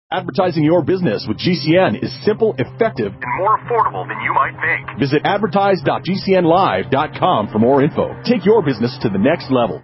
Advertising your business with GCN is simple, effective, and more affordable than you might think. Visit advertise.gcnlive.com for more info. Take your business to the next level.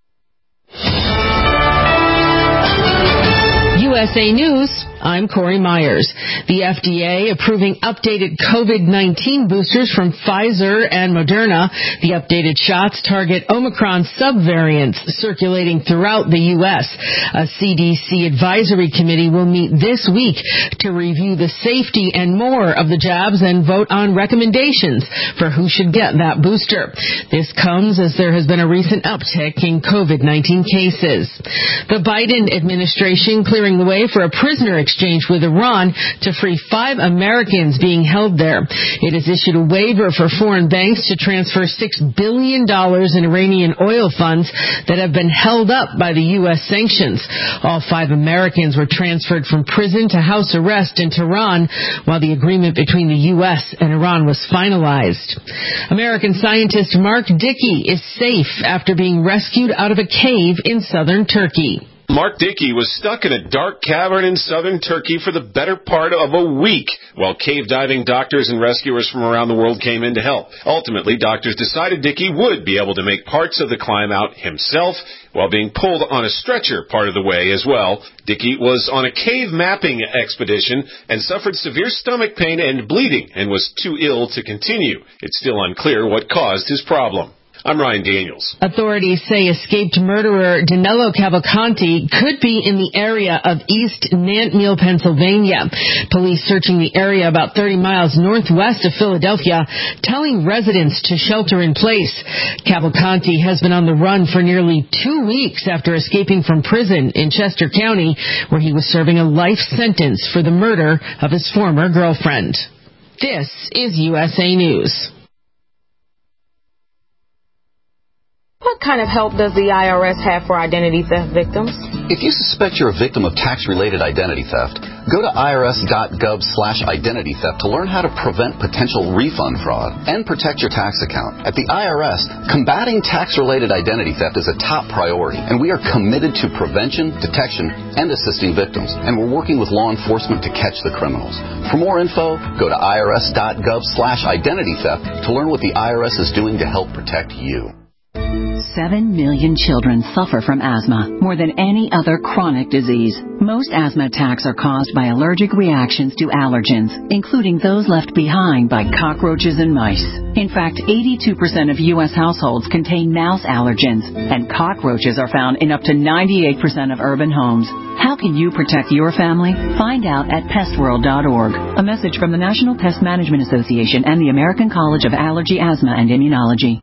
USA News, I'm Corey Myers. The FDA approving updated COVID-19 boosters from Pfizer and Moderna. The updated shots target Omicron subvariants circulating throughout the U.S. A CDC advisory committee will meet this week to review the safety and more of the jabs and vote on recommendations for who should get that booster. This comes as there has been a recent uptick in COVID-19 cases. The Biden administration clearing the way for a prisoner exchange with Iran to free 5 Americans being held there. It has issued a waiver for foreign banks to transfer $6 billion in Iranian oil funds that have been held up by the U.S. sanctions. All 5 Americans were transferred from prison to house arrest in Tehran while the agreement between the U.S. and Iran was finalized. American scientist Mark Dickey is safe after being rescued out of a cave in southern Turkey. Mark Dickey was stuck in a dark cavern in southern Turkey for the better part of a week while cave diving doctors and rescuers from around the world came in to help. Ultimately, doctors decided Dickey would be able to make parts of the climb out himself while being pulled on a stretcher part of the way as well. Dickey was on a cave mapping expedition and suffered severe stomach pain and bleeding and was too ill to continue. It's still unclear what caused his problem. I'm Ryan Daniels. Authorities say escaped murderer Danilo Cavalcanti could be in the area of East Nantmeal, Pennsylvania. Police searching the area about 30 miles northwest of Philadelphia, telling residents to shelter in place. Cavalcanti has been on the run for nearly 2 weeks after escaping from prison in Chester County, where he was serving a life sentence for the murder of his former girlfriend. This is USA News. What kind of help does the IRS have for identity theft victims? If you suspect you're a victim of tax-related identity theft, go to irs.gov/identity theft to learn how to prevent potential refund fraud and protect your tax account. At the IRS, combating tax-related identity theft is a top priority, and we are committed to prevention, detection, and assisting victims. And we're working with law enforcement to catch the criminals. For more info, go to irs.gov/identity theft to learn what the IRS is doing to help protect you. 7 million children suffer from asthma, more than any other chronic disease. Most asthma attacks are caused by allergic reactions to allergens, including those left behind by cockroaches and mice. In fact, 82% of U.S. households contain mouse allergens, and cockroaches are found in up to 98% of urban homes. How can you protect your family? Find out at pestworld.org. A message from the National Pest Management Association and the American College of Allergy, Asthma, and Immunology.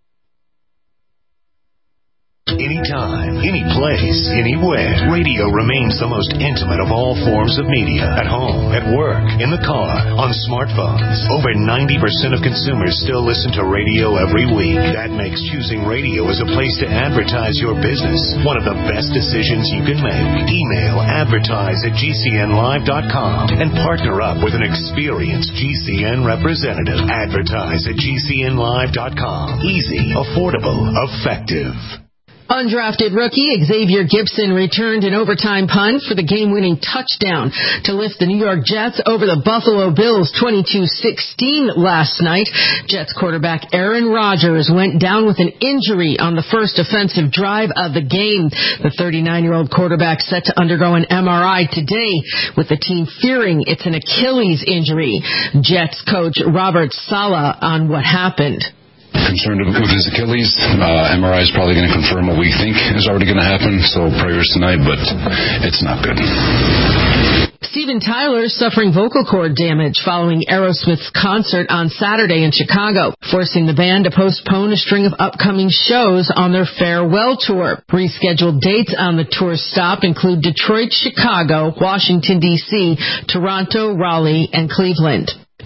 Anytime, any place, anywhere, radio remains the most intimate of all forms of media. At home, at work, in the car, on smartphones. Over 90% of consumers still listen to radio every week. That makes choosing radio as a place to advertise your business one of the best decisions you can make. Email advertise@gcnlive.com and partner up with an experienced GCN representative. Advertise@gcnlive.com. Easy, affordable, effective. Undrafted rookie Xavier Gipson returned an overtime punt for the game-winning touchdown to lift the New York Jets over the Buffalo Bills 22-16 last night. Jets quarterback Aaron Rodgers went down with an injury on the first offensive drive of the game. The 39-year-old quarterback set to undergo an MRI today, with the team fearing it's an Achilles injury. Jets coach Robert Saleh on what happened. Concerned with his Achilles. MRI is probably going to confirm what we think is already going to happen, so prayers tonight, but it's not good. Steven Tyler suffering vocal cord damage following Aerosmith's concert on Saturday in Chicago, forcing the band to postpone a string of upcoming shows on their farewell tour. Rescheduled dates on the tour stop include Detroit, Chicago, Washington, D.C., Toronto, Raleigh, and Cleveland.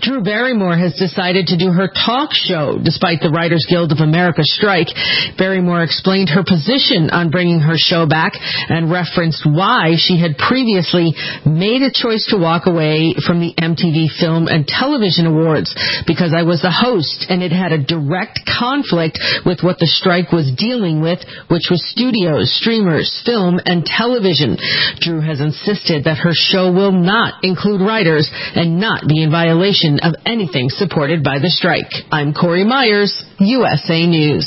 Drew Barrymore has decided to do her talk show despite the Writers Guild of America strike. Barrymore explained her position on bringing her show back and referenced why she had previously made a choice to walk away from the MTV Film and Television Awards because I was the host and it had a direct conflict with what the strike was dealing with, which was studios, streamers, film, and television. Drew has insisted that her show will not include writers and not be in violation of anything supported by the strike. I'm Corey Myers, USA News.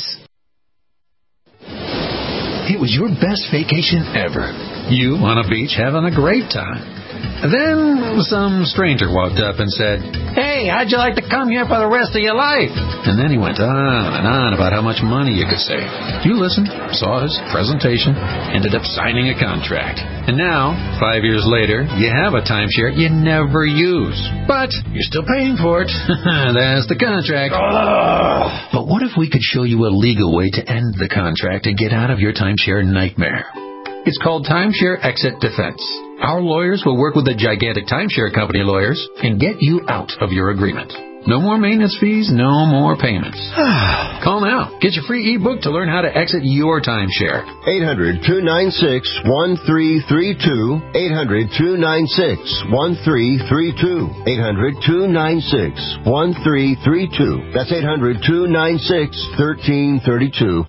It was your best vacation ever. You on a beach having a great time. Then some stranger walked up and said, "Hey, how'd you like to come here for the rest of your life?" And then he went on and on about how much money you could save. You listened, saw his presentation, ended up signing a contract. And now, 5 years later, you have a timeshare you never use. But you're still paying for it. That's the contract. But what if we could show you a legal way to end the contract and get out of your timeshare nightmare? It's called Timeshare Exit Defense. Our lawyers will work with the gigantic timeshare company lawyers and get you out of your agreement. No more maintenance fees, no more payments. Call now. Get your free ebook to learn how to exit your timeshare. 800-296-1332. 800-296-1332. 800-296-1332. That's 800-296-1332.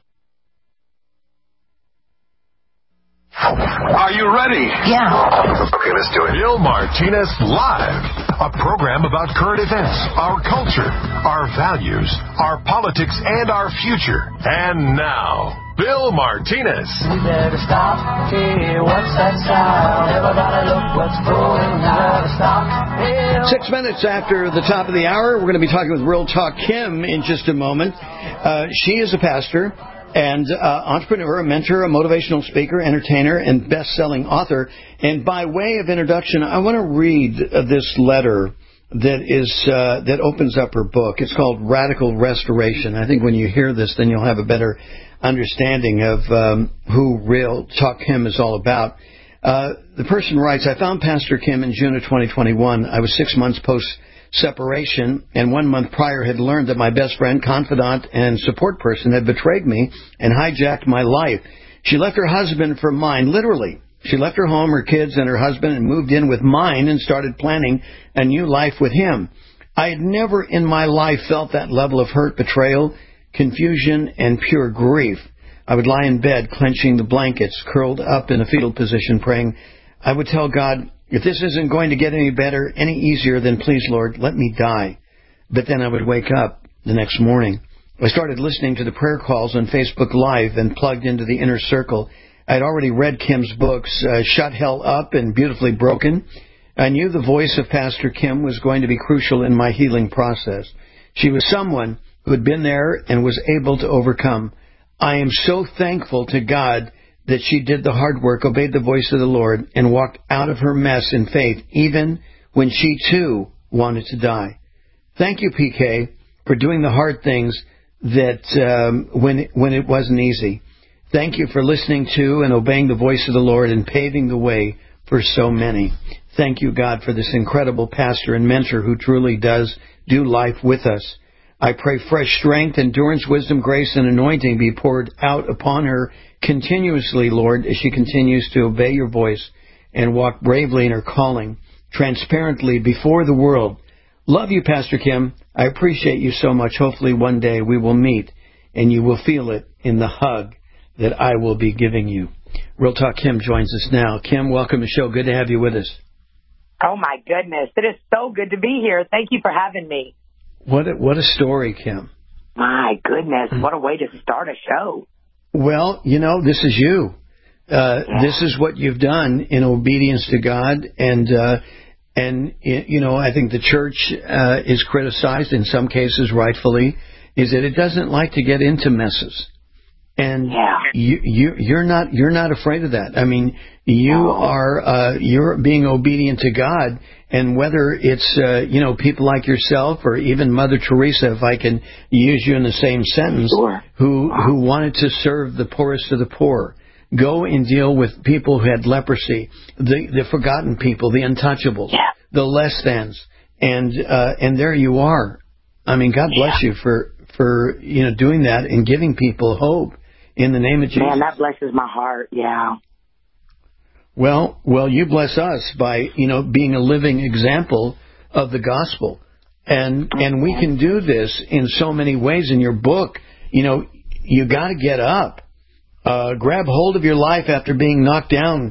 Are you ready? Yeah. Okay, let's do it. Bill Martinez Live, a program about current events, our culture, our values, our politics, and our future. And now, Bill Martinez. We better stop. Hey, what's that sound? Everybody look what's going on. Stop. Hey. 6 minutes after the top of the hour, we're going to be talking with Real Talk Kim in just a moment. She is a pastor and entrepreneur, a mentor, a motivational speaker, entertainer, and best-selling author. And by way of introduction, I want to read this letter that opens up her book. It's called Radical Restoration. I think when you hear this, then you'll have a better understanding of who Real Talk Kim is all about. The person writes, I found Pastor Kim in June of 2021. I was 6 months post-separation, and 1 month prior had learned that my best friend, confidant, and support person had betrayed me and hijacked my life. She left her husband for mine, literally. She left her home, her kids, and her husband and moved in with mine and started planning a new life with him. I had never in my life felt that level of hurt, betrayal, confusion, and pure grief. I would lie in bed, clenching the blankets, curled up in a fetal position, praying. I would tell God, if this isn't going to get any better, any easier, then please, Lord, let me die. But then I would wake up the next morning. I started listening to the prayer calls on Facebook Live and plugged into the Inner Circle. I had already read Kim's books, Shut Hell Up and Beautifully Broken. I knew the voice of Pastor Kim was going to be crucial in my healing process. She was someone who had been there and was able to overcome. I am so thankful to God that she did the hard work, obeyed the voice of the Lord, and walked out of her mess in faith, even when she, too, wanted to die. Thank you, PK, for doing the hard things that when it wasn't easy. Thank you for listening to and obeying the voice of the Lord and paving the way for so many. Thank you, God, for this incredible pastor and mentor who truly does do life with us. I pray fresh strength, endurance, wisdom, grace, and anointing be poured out upon her continuously, Lord, as she continues to obey your voice and walk bravely in her calling, transparently before the world. Love you, Pastor Kim. I appreciate you so much. Hopefully one day we will meet and you will feel it in the hug that I will be giving you. Real Talk Kim joins us now. Kim, welcome to the show. Good to have you with us. Oh, my goodness. It is so good to be here. Thank you for having me. What a story, Kim. My goodness, what a way to start a show. Well, you know, this is you. This is what you've done in obedience to God. And you know, I think the church is criticized in some cases rightfully, is that it doesn't like to get into messes. And you're not afraid of that. I mean, you're being obedient to God, and whether it's people like yourself or even Mother Teresa, if I can use you in the same sentence, who wanted to serve the poorest of the poor, go and deal with people who had leprosy, the forgotten people, the untouchables, the less thans. and there you are. I mean, God bless you for doing that and giving people hope in the name of Jesus. Man, that blesses my heart. Yeah. Well, you bless us by being a living example of the gospel, and we can do this in so many ways. In your book, you got to get up, grab hold of your life after being knocked down,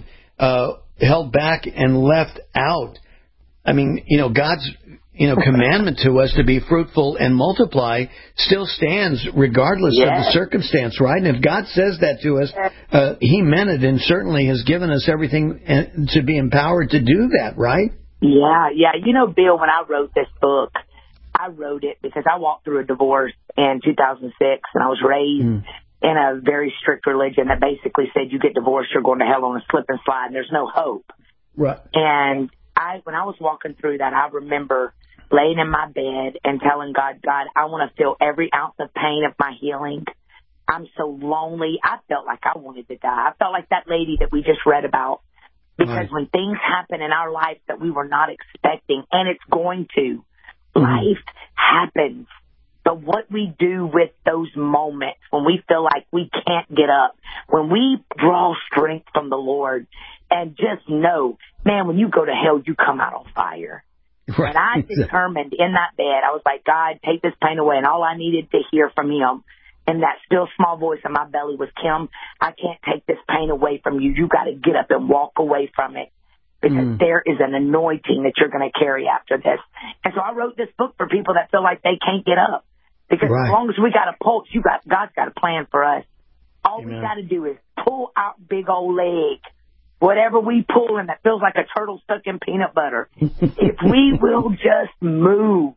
held back, and left out. I mean, God's commandment to us to be fruitful and multiply still stands regardless of the circumstance, right? And if God says that to us, He meant it, and certainly has given us everything to be empowered to do that, right? Yeah. Bill, when I wrote this book, I wrote it because I walked through a divorce in 2006, and I was raised in a very strict religion that basically said you get divorced, you're going to hell on a slip and slide, and there's no hope. Right. And when I was walking through that, I remember laying in my bed and telling God, I want to feel every ounce of pain of my healing. I'm so lonely. I felt like I wanted to die. I felt like that lady that we just read about. Because when things happen in our life that we were not expecting, and it's going to, life happens. But what we do with those moments when we feel like we can't get up, when we draw strength from the Lord and just know, man, when you go to hell, you come out on fire. Right. And I determined in that bed, I was like, God, take this pain away. And all I needed to hear from Him in that still small voice in my belly was, Kim, I can't take this pain away from you. You got to get up and walk away from it, because there is an anointing that you're going to carry after this. And so I wrote this book for people that feel like they can't get up, because as long as we got a pulse, God's got a plan for us. All we got to do is pull our big old leg. Whatever we pull in that feels like a turtle stuck in peanut butter, if we will just move,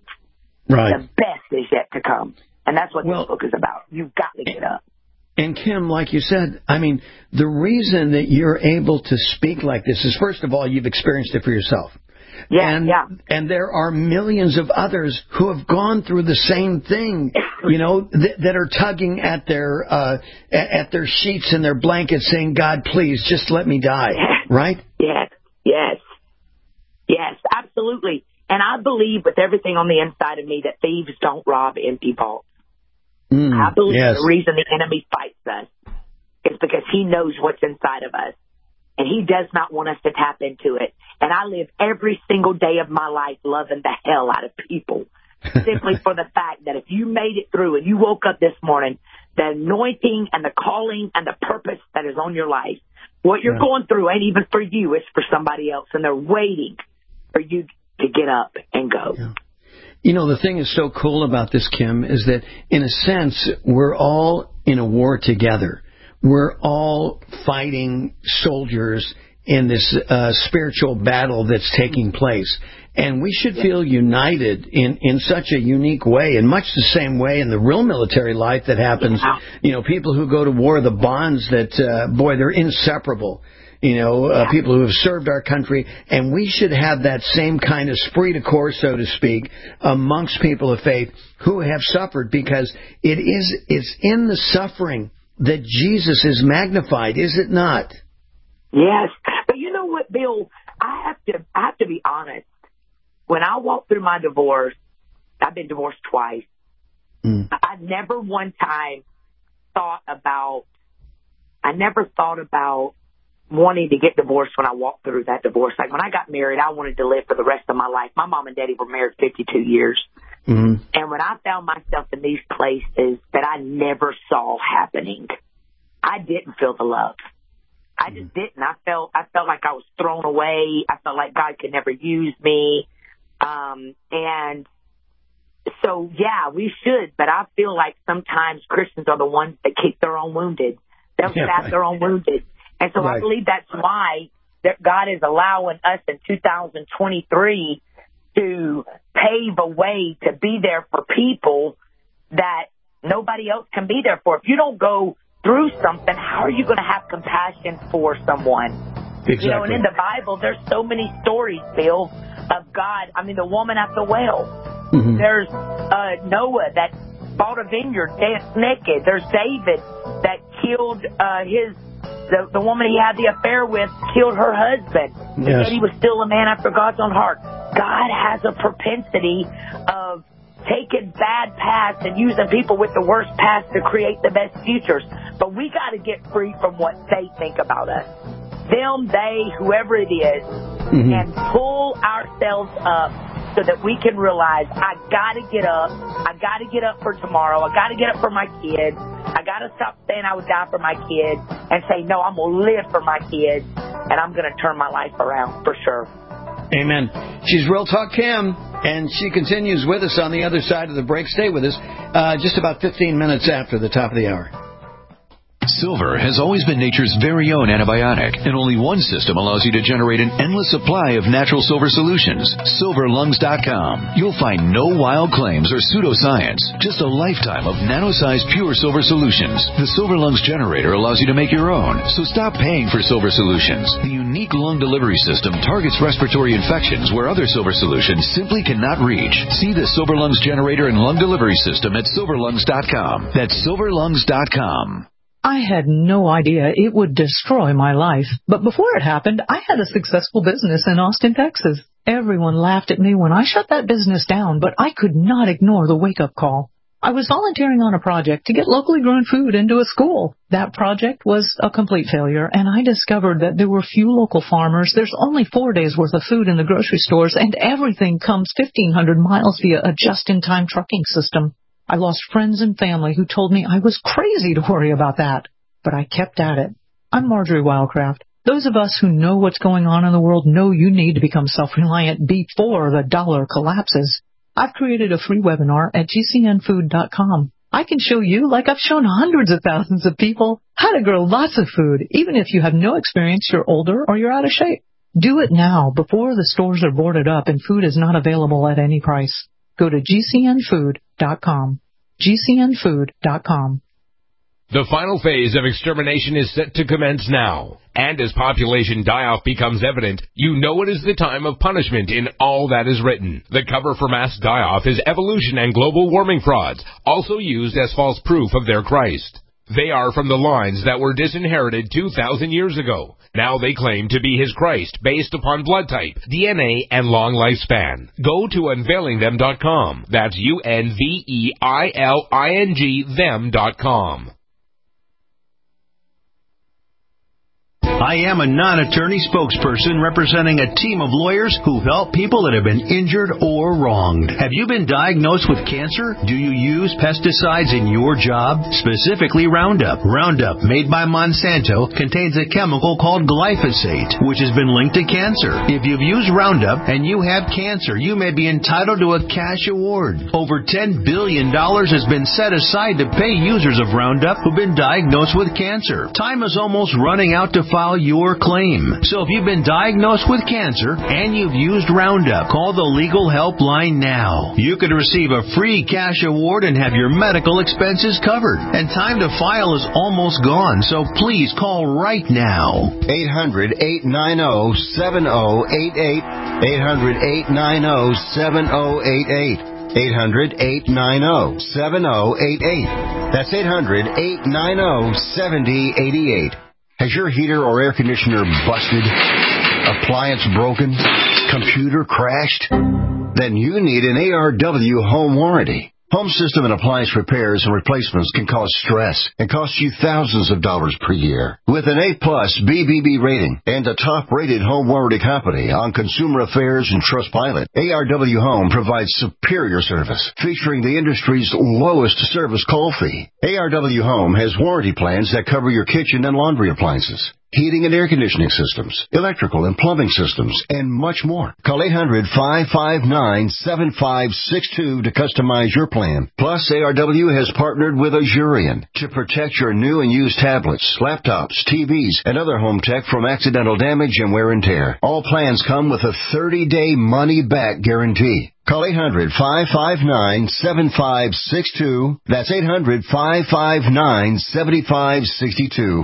the best is yet to come. And that's what this book is about. You've got to get up. And Kim, like you said, I mean, the reason that you're able to speak like this is, first of all, you've experienced it for yourself. And there are millions of others who have gone through the same thing, that are tugging at their sheets and their blankets saying, God, please, just let me die, right? Yes, absolutely. And I believe with everything on the inside of me that thieves don't rob empty vaults. I believe the reason the enemy fights us is because he knows what's inside of us. And he does not want us to tap into it. And I live every single day of my life loving the hell out of people, simply for the fact that if you made it through and you woke up this morning, the anointing and the calling and the purpose that is on your life, what you're going through ain't even for you, it's for somebody else. And they're waiting for you to get up and go. The thing is so cool about this, Kim, is that in a sense, we're all in a war together. We're all fighting soldiers in this spiritual battle that's taking place. And we should feel united in such a unique way, in much the same way in the real military life that happens. People who go to war, the bonds that, they're inseparable. People who have served our country. And we should have that same kind of esprit de corps, so to speak, amongst people of faith who have suffered, because it's in the suffering that Jesus is magnified, is it not? Yes. But you know what, Bill? I have to be honest. When I walked through my divorce, I've been divorced twice. I never one time thought about wanting to get divorced when I walked through that divorce. Like when I got married, I wanted to live for the rest of my life. My mom and daddy were married 52 years. And when I found myself in these places that I never saw happening, I didn't feel the love. I just didn't. I felt like I was thrown away. I felt like God could never use me. And so, we should. But I feel like sometimes Christians are the ones that kick their own wounded. They'll stab their own wounded. And so I believe that's why that God is allowing us in 2023 to pave a way to be there for people that nobody else can be there for. If you don't go through something, how are you going to have compassion for someone? Exactly. And in the Bible, there's so many stories, Bill, of God. I mean, the woman at the well. There's Noah that bought a vineyard, danced naked. There's David that killed the woman he had the affair with, killed her husband. Yet he was still a man after God's own heart. God has a propensity of taking bad paths and using people with the worst paths to create the best futures. But we got to get free from what they think about us. Them, they, whoever it is, and pull ourselves up so that we can realize, I got to get up. I got to get up for tomorrow. I got to get up for my kids. I got to stop saying I would die for my kids and say, no, I'm going to live for my kids, and I'm going to turn my life around for sure. Amen. She's Real Talk Kim, and she continues with us on the other side of the break. Stay with us just about 15 minutes after the top of the hour. Silver has always been nature's very own antibiotic, and only one system allows you to generate an endless supply of natural silver solutions. SilverLungs.com. You'll find no wild claims or pseudoscience, just a lifetime of nano-sized pure silver solutions. The Silver Lungs generator allows you to make your own, so stop paying for silver solutions. The unique lung delivery system targets respiratory infections where other silver solutions simply cannot reach. See the Silver Lungs generator and lung delivery system at SilverLungs.com. That's SilverLungs.com. I had no idea it would destroy my life. But before it happened, I had a successful business in Austin, Texas. Everyone laughed at me when I shut that business down, but I could not ignore the wake-up call. I was volunteering on a project to get locally grown food into a school. That project was a complete failure, and I discovered that there were few local farmers. There's only 4 days' worth of food in the grocery stores, and everything comes 1,500 miles via a just-in-time trucking system. I lost friends and family who told me I was crazy to worry about that. But I kept at it. I'm Marjorie Wildcraft. Those of us who know what's going on in the world know you need to become self-reliant before the dollar collapses. I've created a free webinar at GCNfood.com. I can show you, like I've shown hundreds of thousands of people, how to grow lots of food, even if you have no experience, you're older, or you're out of shape. Do it now, before the stores are boarded up and food is not available at any price. Go to GCNfood.com. GCNfood.com. The final phase of extermination is set to commence now. And as population die-off becomes evident, you know it is the time of punishment in all that is written. The cover for mass die-off is evolution and global warming frauds, also used as false proof of their Christ. They are from the lines that were disinherited 2,000 years ago. Now they claim to be his Christ based upon blood type, DNA, and long lifespan. Go to unveilingthem.com. That's UNVEILING them.com. I am a non-attorney spokesperson representing a team of lawyers who help people that have been injured or wronged. Have you been diagnosed with cancer? Do you use pesticides in your job? Specifically Roundup. Roundup, made by Monsanto, contains a chemical called glyphosate, which has been linked to cancer. If you've used Roundup and you have cancer, you may be entitled to a cash award. Over $10 billion has been set aside to pay users of Roundup who've been diagnosed with cancer. Time is almost running out to file your claim. So if you've been diagnosed with cancer and you've used Roundup, call the legal helpline now. You could receive a free cash award and have your medical expenses covered. And time to file is almost gone, so please call right now. 800-890-7088. 800-890-7088. 800-890-7088. That's 800-890-7088. Has your heater or air conditioner busted? Appliance broken? Computer crashed? Then you need an ARW home warranty. Home system and appliance repairs and replacements can cause stress and cost you thousands of dollars per year. With an A-plus BBB rating and a top-rated home warranty company on Consumer Affairs and Trustpilot, ARW Home provides superior service, featuring the industry's lowest service call fee. ARW Home has warranty plans that cover your kitchen and laundry appliances, heating and air conditioning systems, electrical and plumbing systems, and much more. Call 800-559-7562 to customize your plan. Plus, ARW has partnered with Azurian to protect your new and used tablets, laptops, TVs, and other home tech from accidental damage and wear and tear. All plans come with a 30-day money-back guarantee. Call 800-559-7562. That's 800-559-7562.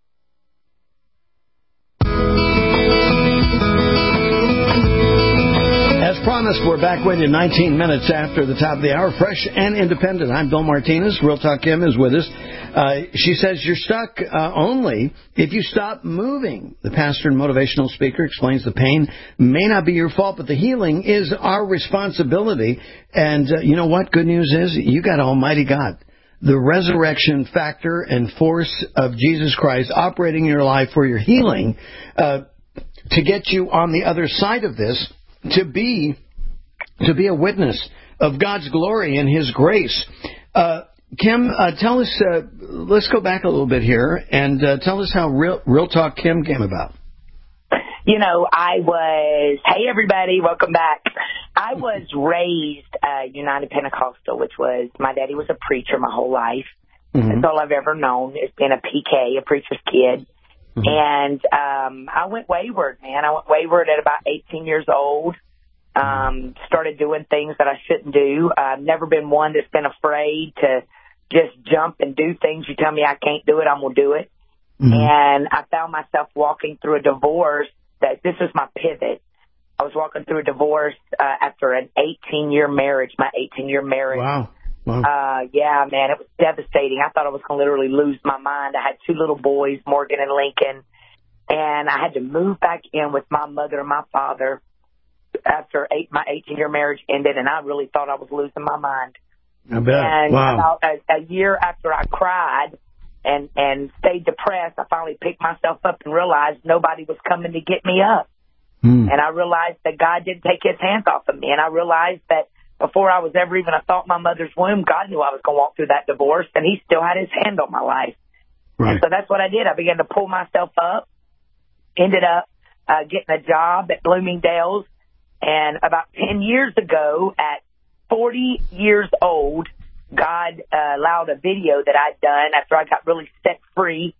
As promised, we're back with you 19 minutes after the top of the hour, fresh and independent. I'm Bill Martinez. Real Talk Kim is with us. She says you're stuck only if you stop moving. The pastor and motivational speaker explains the pain may not be your fault, but the healing is our responsibility. And you know what? Good news is you got Almighty God, the resurrection factor and force of Jesus Christ operating in your life for your healing to get you on the other side of this, to be a witness of God's glory and His grace. Kim, tell us, let's go back a little bit here and tell us how Real Talk Kim came about. Hey everybody, welcome back. I was raised United Pentecostal, which was, my daddy was a preacher my whole life. Mm-hmm. That's all I've ever known, is being a PK, a preacher's kid. Mm-hmm. And I went wayward, man. I went wayward at about 18 years old. Started doing things that I shouldn't do. I've never been one that's been afraid to just jump and do things. You tell me I can't do it, I'm going to do it. Mm-hmm. And I found myself walking through a divorce. That this was my pivot. I was walking through a divorce after an 18-year marriage, my 18-year marriage. Wow. Yeah, man, it was devastating. I thought I was going to literally lose my mind. I had 2 little boys, Morgan and Lincoln, and I had to move back in with my mother and my father after my 18-year marriage ended, and I really thought I was losing my mind. I bet. And wow. About a year after I cried and stayed depressed, I finally picked myself up and realized nobody was coming to get me up. And I realized that God didn't take His hands off of me. And I realized that before I was ever even a thought in my mother's womb, God knew I was going to walk through that divorce, and He still had His hand on my life. Right. And so that's what I did. I began to pull myself up, ended up getting a job at Bloomingdale's. And about 10 years ago, at 40 years old, God allowed a video that I'd done after I got really set free.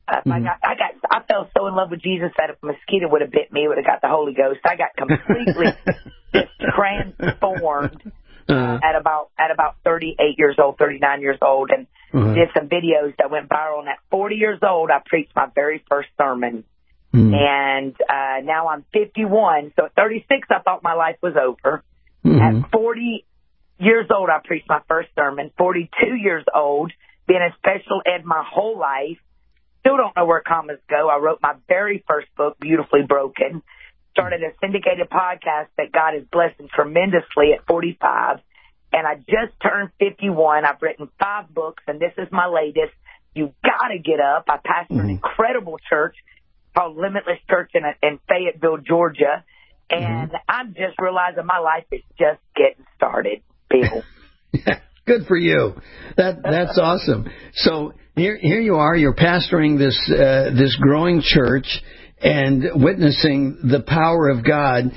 I fell so in love with Jesus that if a mosquito would have bit me, it would have got the Holy Ghost. I got completely just transformed at about 38 years old, 39 years old, and did some videos that went viral. And at 40 years old, I preached my very first sermon. And now I'm 51. So at 36, I thought my life was over. At 40 years old, I preached my first sermon. 42 years old, been in special ed my whole life. Still don't know where commas go. I wrote my very first book, Beautifully Broken. Started a syndicated podcast that God has blessed tremendously at 45. And I just turned 51. I've written 5 books, and this is my latest. You got to get up. I pastor an incredible church called Limitless Church in Fayetteville, Georgia. And I'm just realizing my life is just getting started, Bill. Good for you. That's awesome. So here you are. You're pastoring this growing church and witnessing the power of God,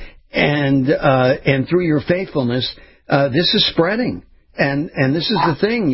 and through your faithfulness, this is spreading. And this is the thing.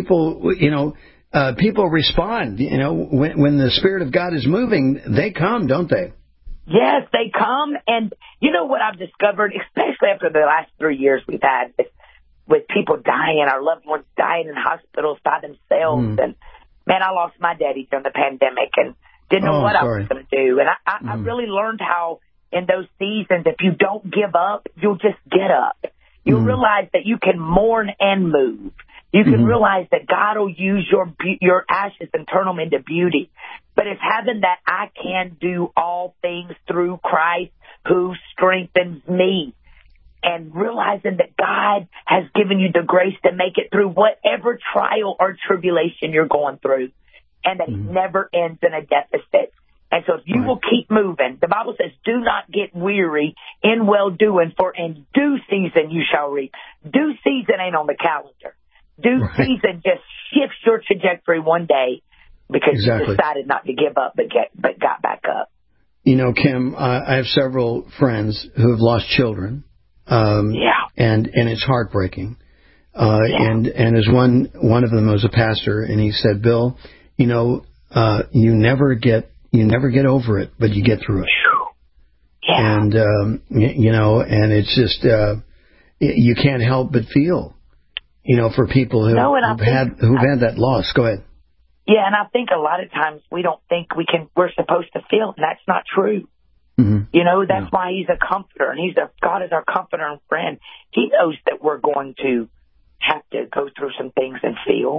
People respond. When the Spirit of God is moving, they come, don't they? Yes, they come. And you know what I've discovered, especially after the last 3 years we've had with people dying, our loved ones dying in hospitals by themselves. And, man, I lost my daddy during the pandemic and didn't know what I was going to do. And I really learned how in those seasons, if you don't give up, you'll just get up. You'll realize that you can mourn and move. You can realize that God will use your ashes and turn them into beauty. But it's having that I can do all things through Christ who strengthens me. And realizing that God has given you the grace to make it through whatever trial or tribulation you're going through. And that He never ends in a deficit. And so if you will keep moving, the Bible says, do not get weary in well-doing, for in due season you shall reap. Due season ain't on the calendar. Due season just shifts your trajectory one day because you decided not to give up but got back up. Kim, I have several friends who have lost children. And it's heartbreaking. And as one of them was a pastor, and he said, Bill, you never get over it, but you get through it. And and it's just you can't help but feel, for people who've had that loss. Go ahead. Yeah, and I think a lot of times we don't think we're supposed to feel, and that's not true. That's why He's a comforter, and God is our comforter and friend. He knows that we're going to have to go through some things and feel.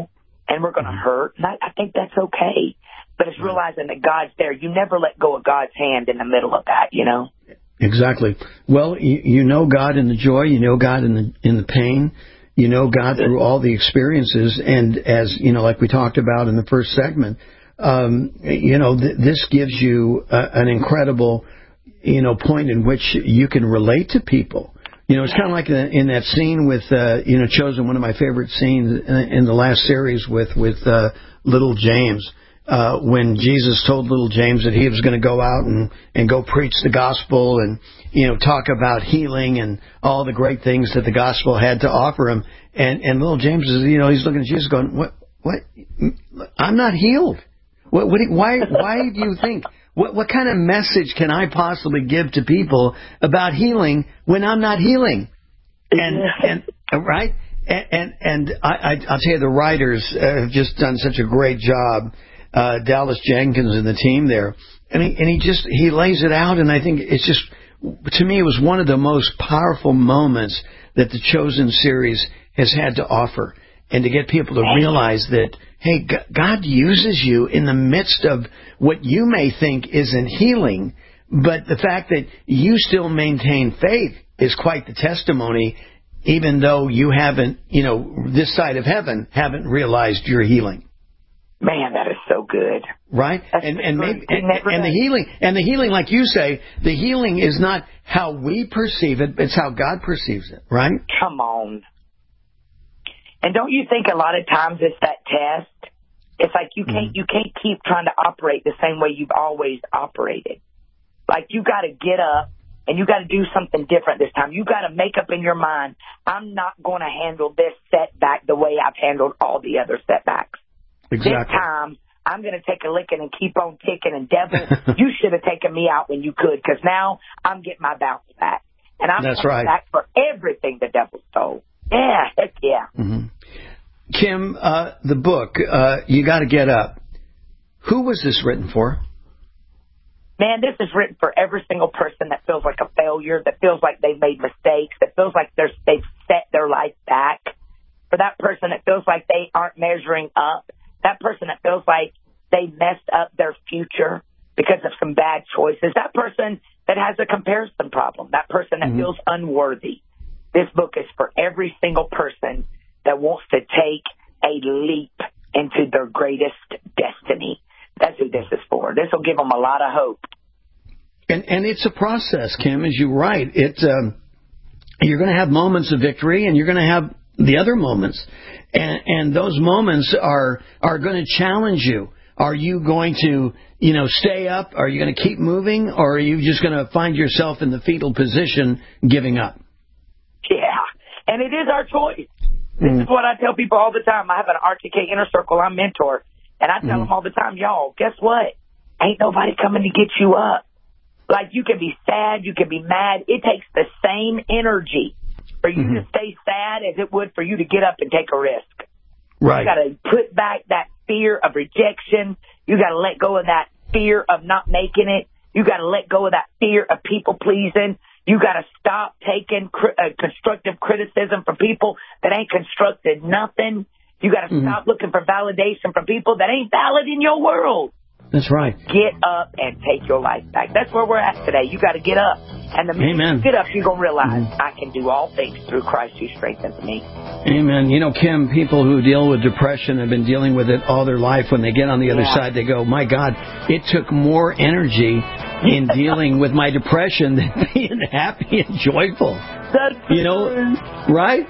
and we're going to hurt. And I think that's okay. But it's realizing that God's there. You never let go of God's hand in the middle of that, you know? Exactly. Well, you know God in the joy. You know God in the pain. You know God through all the experiences. And as, you know, like we talked about in the first segment, you know, this gives you an incredible, you know, point in which you can relate to people. You know, it's kind of like in that scene with, you know, Chosen, one of my favorite scenes in the last series with little James. When Jesus told little James that he was going to go out and go preach the gospel and, you know, talk about healing and all the great things that the gospel had to offer him. And little James is, you know, he's looking at Jesus going, what, I'm not healed. Why do you think, what kind of message can I possibly give to people about healing when I'm not healing? And right? And I'll tell you, the writers have just done such a great job. Dallas Jenkins and the team there, and he lays it out, and I think it's just, to me, it was one of the most powerful moments that the Chosen series has had to offer, and to get people to realize that, hey, God uses you in the midst of what you may think isn't healing, but the fact that you still maintain faith is quite the testimony, even though you haven't, you know, this side of heaven, haven't realized your healing. Man, that is so good. Right? And the healing, like you say, the healing is not how we perceive it, it's how God perceives it, right? Come on. And don't you think a lot of times it's that test? It's like you can't keep trying to operate the same way you've always operated. Like, you got to get up and you got to do something different this time. You got to make up in your mind, I'm not going to handle this setback the way I've handled all the other setbacks. Exactly. This time, I'm going to take a licking and keep on ticking. And devil, you should have taken me out when you could, because now I'm getting my bounce back. And I'm coming back for everything the devil stole. Yeah, heck yeah. Mm-hmm. Kim, the book, You Got to Get Up. Who was this written for? Man, this is written for every single person that feels like a failure, that feels like they've made mistakes, that feels like they've set their life back. For that person that feels like they aren't measuring up. That person that feels like they messed up their future because of some bad choices. That person that has a comparison problem. That person that feels unworthy. This book is for every single person that wants to take a leap into their greatest destiny. That's who this is for. This will give them a lot of hope. And it's a process, Kim, as you write. You're going to have moments of victory, and you're going to have the other moments. And those moments are going to challenge you. Are you going to, you know, stay up? Are you going to keep moving? Or are you just going to find yourself in the fetal position giving up? Yeah, and it is our choice. This is what I tell people all the time. I have an RTK Inner Circle I mentor, and I tell them all the time, y'all, guess what? Ain't nobody coming to get you up. Like, you can be sad, you can be mad. It takes the same energy for you to stay sad as it would for you to get up and take a risk. Right. You got to put back that fear of rejection. You got to let go of that fear of not making it. You got to let go of that fear of people pleasing. You got to stop taking constructive criticism from people that ain't constructed nothing. You got to stop looking for validation from people that ain't valid in your world. That's right. Get up and take your life back. That's where we're at today. You got to get up. And the minute you get up, you're going to realize I can do all things through Christ who strengthens me. Amen. You know, Kim, people who deal with depression have been dealing with it all their life. When they get on the other side, they go, my God, it took more energy in dealing with my depression than being happy and joyful. That's you know, right?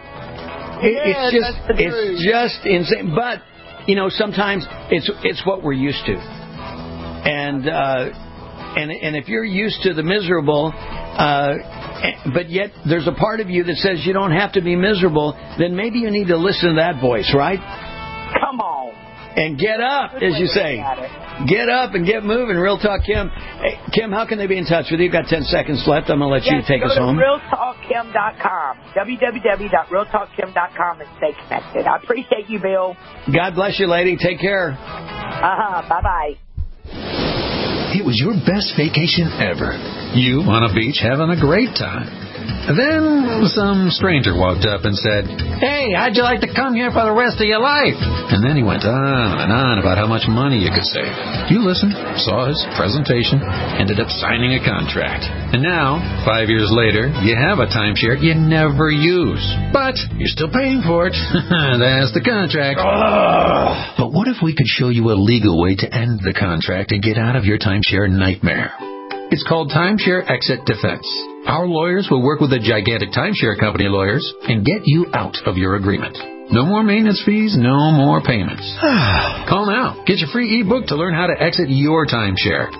It's just insane. But, you know, sometimes it's what we're used to. And if you're used to the miserable, but yet there's a part of you that says you don't have to be miserable, then maybe you need to listen to that voice, right? Come on. And get up, as you say. Get up and get moving. Real Talk Kim. Hey, Kim, how can they be in touch with you? You've got 10 seconds left. I'm going to let you take us home. RealTalkKim.com. www.realtalkkim.com and stay connected. I appreciate you, Bill. God bless you, lady. Take care. Bye-bye. It was your best vacation ever. You on a beach having a great time. Then some stranger walked up and said, "Hey, how'd you like to come here for the rest of your life?" And then he went on and on about how much money you could save. You listened, saw his presentation, ended up signing a contract. And now, 5 years later, you have a timeshare you never use. But you're still paying for it. That's the contract. But what if we could show you a legal way to end the contract and get out of your timeshare nightmare? It's called Timeshare Exit Defense. Our lawyers will work with the gigantic timeshare company lawyers and get you out of your agreement. No more maintenance fees, no more payments. Call now. Get your free ebook to learn how to exit your timeshare.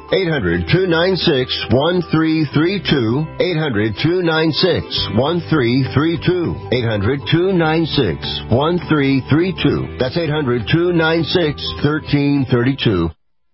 800-296-1332. 800-296-1332. 800-296-1332. That's 800-296-1332.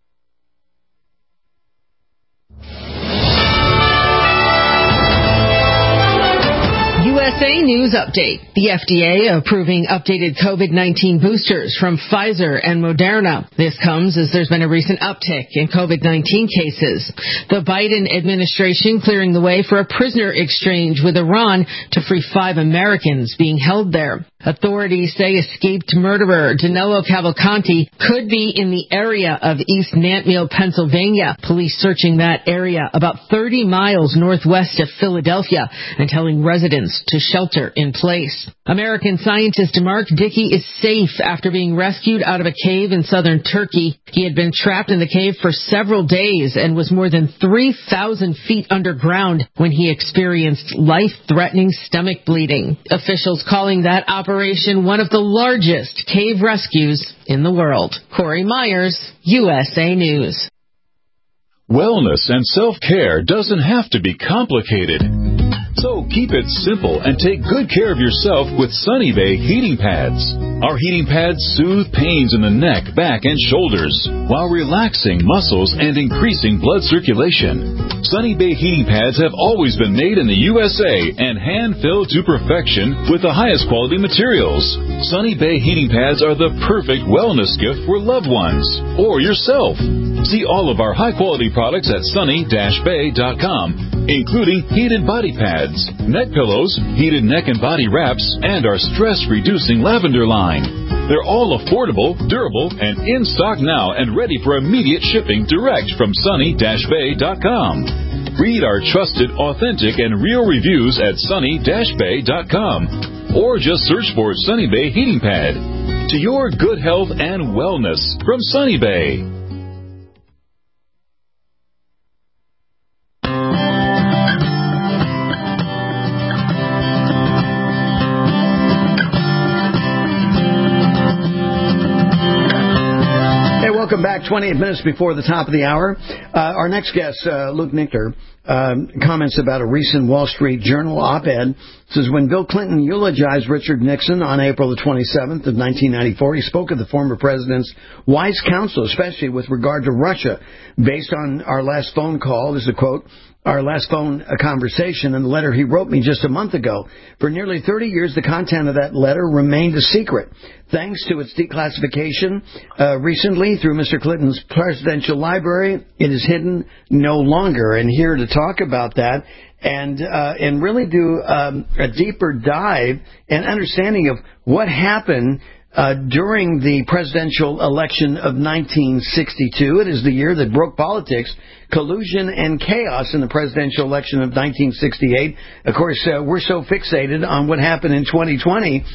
USA News Update. The FDA approving updated COVID-19 boosters from Pfizer and Moderna. This comes as there's been a recent uptick in COVID-19 cases. The Biden administration clearing the way for a prisoner exchange with Iran to free 5 Americans being held there. Authorities say escaped murderer Danilo Cavalcanti could be in the area of East Nantmeal, Pennsylvania. Police searching that area about 30 miles northwest of Philadelphia and telling residents to shelter in place. American scientist Mark Dickey is safe after being rescued out of a cave in southern Turkey. He had been trapped in the cave for several days and was more than 3,000 feet underground when he experienced life-threatening stomach bleeding. Officials calling that operation one of the largest cave rescues in the world. Corey Myers, USA News. Wellness and self-care doesn't have to be complicated. So keep it simple and take good care of yourself with Sunny Bay heating pads. Our heating pads soothe pains in the neck, back, and shoulders while relaxing muscles and increasing blood circulation. Sunny Bay heating pads have always been made in the USA and hand-filled to perfection with the highest quality materials. Sunny Bay heating pads are the perfect wellness gift for loved ones or yourself. See all of our high-quality products at sunny-bay.com, including heated body pads, neck pillows, heated neck and body wraps, and our stress-reducing lavender line. They're all affordable, durable, and in stock now and ready for immediate shipping direct from sunny-bay.com. Read our trusted, authentic, and real reviews at sunny-bay.com or just search for Sunny Bay Heating Pad. To your good health and wellness from Sunny Bay. Welcome back. 28 minutes before the top of the hour. Our next guest, Luke Nichter, comments about a recent Wall Street Journal op-ed. Says, when Bill Clinton eulogized Richard Nixon on April the 27th of 1994, he spoke of the former president's wise counsel, especially with regard to Russia. Based on our last phone call, this is a quote, our last phone conversation and the letter he wrote me just a month ago. For nearly 30 years, the content of that letter remained a secret. Thanks to its declassification recently through Mr. Clinton's presidential library, it is hidden no longer. And here to talk about that and really do a deeper dive and understanding of what happened during the presidential election of 1962. It is the year that broke politics, collusion, and chaos in the presidential election of 1968. Of course, we're so fixated on what happened in 2020.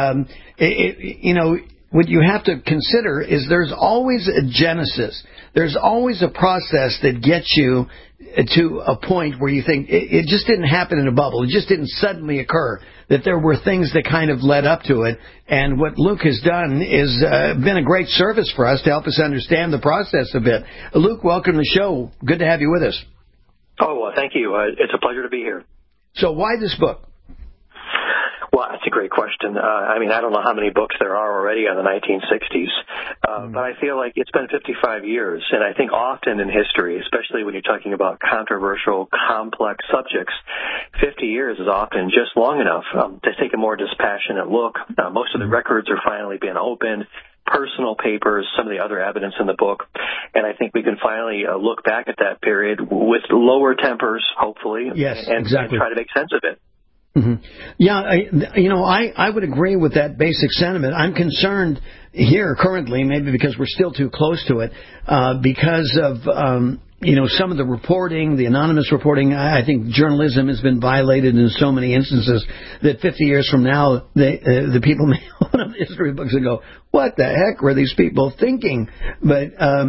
What you have to consider is there's always a genesis. There's always a process that gets you to a point where you think it just didn't happen in a bubble. It just didn't suddenly occur. That there were things that kind of led up to it. And what Luke has done is been a great service for us to help us understand the process a bit. Luke, welcome to the show. Good to have you with us. Oh, well, thank you. It's a pleasure to be here. So why this book? Well, that's a great question. I don't know how many books there are already on the 1960s, but I feel like it's been 55 years, and I think often in history, especially when you're talking about controversial, complex subjects, 50 years is often just long enough to take a more dispassionate look. Most of the records are finally being opened, personal papers, some of the other evidence in the book, and I think we can finally look back at that period with lower tempers, hopefully, yes, and exactly. try to make sense of it. Mm-hmm. Yeah, I would agree with that basic sentiment. I'm concerned here currently, maybe because we're still too close to it, because of some of the reporting, the anonymous reporting. I think journalism has been violated in so many instances that 50 years from now, the people may open up history books and go, "What the heck were these people thinking?" But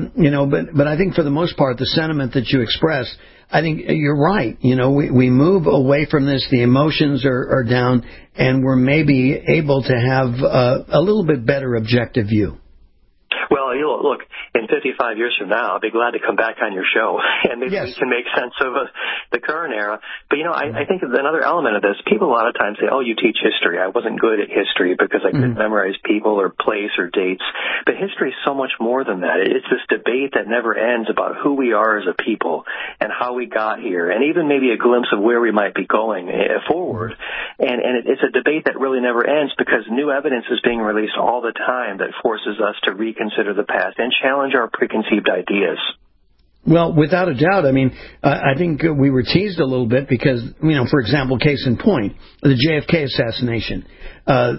I think for the most part, the sentiment that you express, I think you're right. We move away from this. The emotions are down, and we're maybe able to have a little bit better objective view. Well, look, in 55 years from now, I'll be glad to come back on your show, and maybe we can make sense of the current era. But, I think another element of this, people a lot of times say, oh, you teach history. I wasn't good at history because I couldn't memorize people or place or dates. But history is so much more than that. It's this debate that never ends about who we are as a people and how we got here, and even maybe a glimpse of where we might be going forward. And it's a debate that really never ends because new evidence is being released all the time that forces us to reconsider the past and challenge our preconceived ideas. Well, without a doubt. I mean, I think we were teased a little bit because, for example, case in point, the JFK assassination. All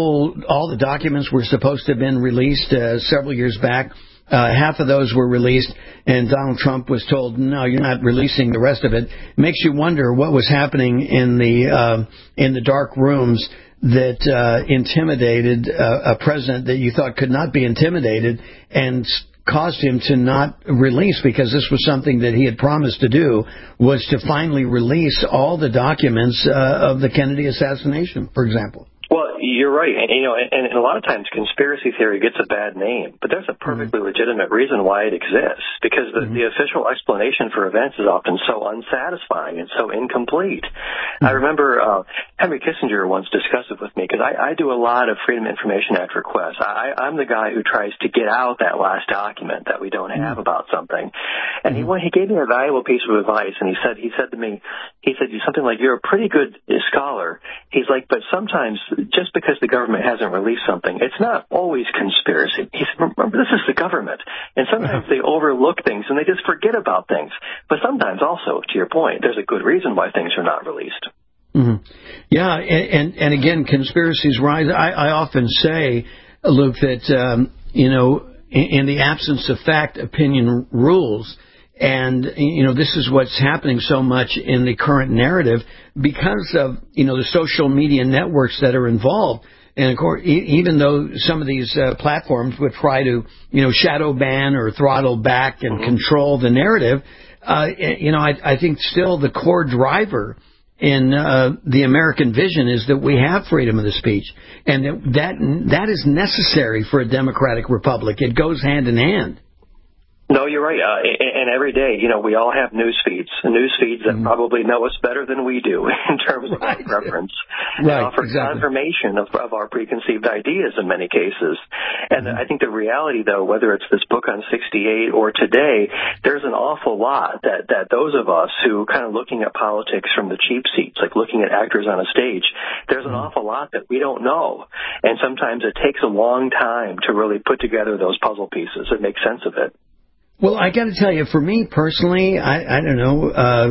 the documents were supposed to have been released several years back. Half of those were released, and Donald Trump was told, no, you're not releasing the rest of it. Makes you wonder what was happening in the dark rooms that intimidated a president that you thought could not be intimidated and caused him to not release, because this was something that he had promised to do, was to finally release all the documents of the Kennedy assassination, for example. Well, you're right. And a lot of times conspiracy theory gets a bad name, but there's a perfectly legitimate reason why it exists, because the official explanation for events is often so unsatisfying and so incomplete. I remember Henry Kissinger once discussed it with me, because I do a lot of Freedom of Information Act requests. I'm the guy who tries to get out that last document that we don't have about something. And he gave me a valuable piece of advice, and he said to me, something like, you're a pretty good scholar. He's like, but sometimes just because the government hasn't released something, it's not always conspiracy. He said, remember, this is the government. And sometimes they overlook things and they just forget about things. But sometimes also, to your point, there's a good reason why things are not released. Mm-hmm. Yeah, and again, conspiracies rise. I often say, Luke, that, in the absence of fact, opinion rules. And, this is what's happening so much in the current narrative because of, the social media networks that are involved. And, of course, even though some of these platforms would try to, shadow ban or throttle back and control the narrative, I think still the core driver in the American vision is that we have freedom of the speech. And that is necessary for a democratic republic. It goes hand in hand. No, you're right. And every day, we all have news feeds that probably know us better than we do in terms of our preference. And offer confirmation of our preconceived ideas in many cases. And I think the reality, though, whether it's this book on 68 or today, there's an awful lot that those of us who kind of looking at politics from the cheap seats, like looking at actors on a stage, there's an awful lot that we don't know. And sometimes it takes a long time to really put together those puzzle pieces and make sense of it. Well, I got to tell you, for me personally, I don't know.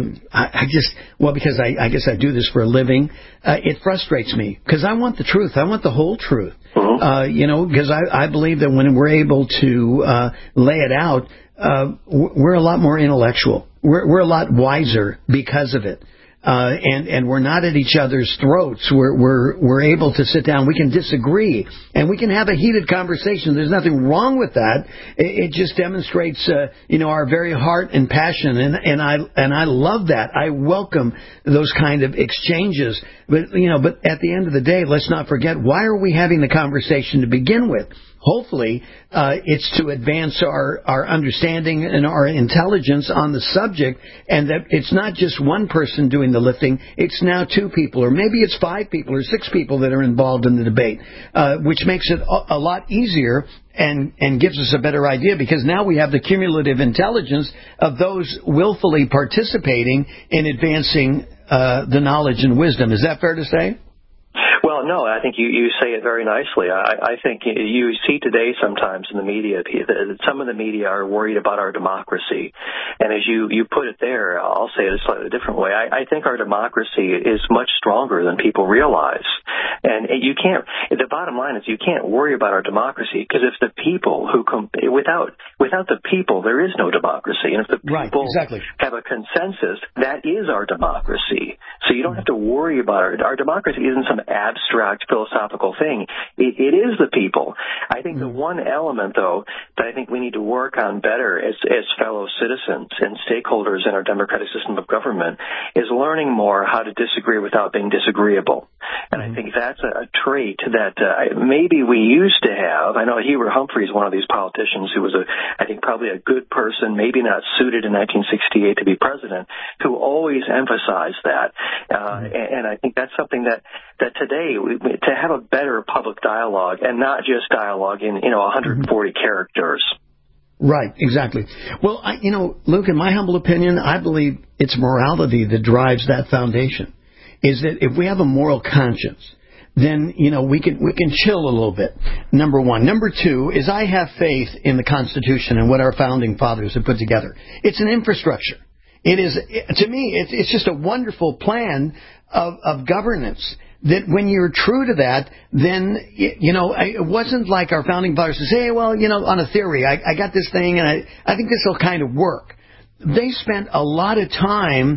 Because I guess I do this for a living. It frustrates me because I want the truth. I want the whole truth. Because I believe that when we're able to lay it out, we're a lot more intellectual. We're a lot wiser because of it. And we're not at each other's throats. We're able to sit down. We can disagree, and we can have a heated conversation. There's nothing wrong with that. It just demonstrates, our very heart and passion, and I love that. I welcome those kind of exchanges. But at the end of the day, let's not forget, why are we having the conversation to begin with? Hopefully, it's to advance our understanding and our intelligence on the subject, and that it's not just one person doing the lifting. It's now 2 people, or maybe it's 5 people or 6 people that are involved in the debate, which makes it a lot easier and gives us a better idea, because now we have the cumulative intelligence of those willfully participating in advancing the knowledge and wisdom. Is that fair to say? Well, Well, no, I think you say it very nicely. I think you see today sometimes in the media that some of the media are worried about our democracy. And as you put it there, I'll say it a slightly different way. I think our democracy is much stronger than people realize. And you can't, the bottom line is you can't worry about our democracy because if the people without the people, there is no democracy. And if the people have a consensus, that is our democracy. So you don't have to worry about our democracy isn't some abstract philosophical thing. It is the people. I think the one element, though, that I think we need to work on better as fellow citizens and stakeholders in our democratic system of government is learning more how to disagree without being disagreeable. And I think that's a trait that maybe we used to have. I know Hubert Humphrey is one of these politicians who was, I think, probably a good person, maybe not suited in 1968 to be president, who always emphasized that. And I think that's something that today, to have a better public dialogue and not just dialogue in 140 characters. Right, exactly. Well, Luke, in my humble opinion, I believe it's morality that drives that foundation. Is that if we have a moral conscience, then, we can chill a little bit, number one. Number two is I have faith in the Constitution and what our founding fathers have put together. It's an infrastructure. It is, to me, it's just a wonderful plan of governance. That when you're true to that, then, it wasn't like our founding fathers would say, hey, well, on a theory, I got this thing and I think this will kind of work. They spent a lot of time